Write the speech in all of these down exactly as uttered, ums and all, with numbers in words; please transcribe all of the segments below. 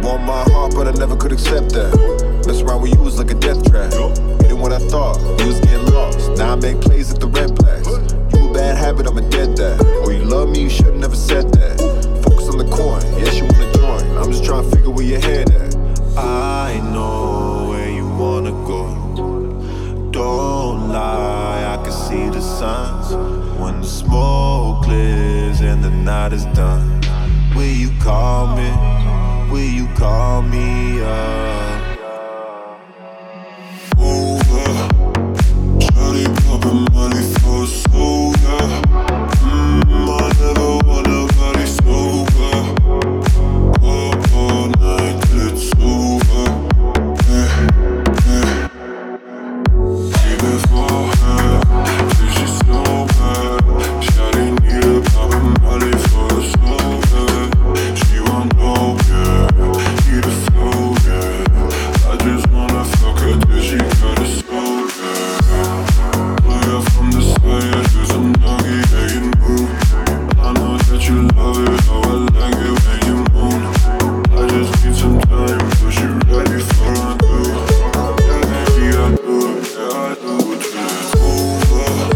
want my heart, but I never could accept that. Mess around with you was like a death trap. Hit it when I thought you was getting lost. Now I make plays at the red blacks. You a bad habit, I'm a dead that. Oh, you love me, you should've never said that. Focus on the coin, yes, you wanna join. I'm just trying to figure where your head at. I know where you wanna go. Don't lie, I can see the signs. When the smoke clears and the night is done, will you call me? Will you call me up? Over, shawty poppin' money for a soda. Mmm, I never want nobody sober. Up all night till it's over. Yeah, yeah. Keep it for her till she's sober. Shawty need a poppin' money for a soda. She won't know, yeah. Need a flow, yeah. I just wanna fuck her till she got a soul, yeah. Pull you from the side, do some doggy, yeah, you move. I know that you love it, how I like it when you moan. I just need some time, but you ready for a do. Yeah, baby, I do it, yeah, I do it till it's over.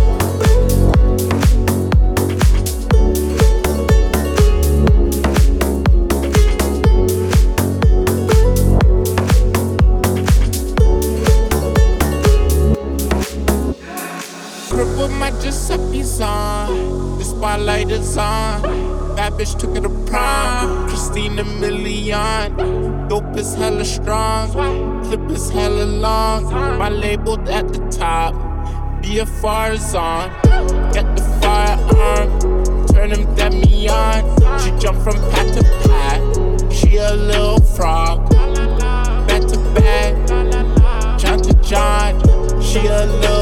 Crib with my Giuseppe's on, the spotlight is on. That bitch took it to prom, Christina Milian. Dope is hella strong, clip is hella long. My label at the top, B F R is on. Get the firearm, turn him dead me on. She jump from pat to pat, she a little frog. Back to back, John to John, she a little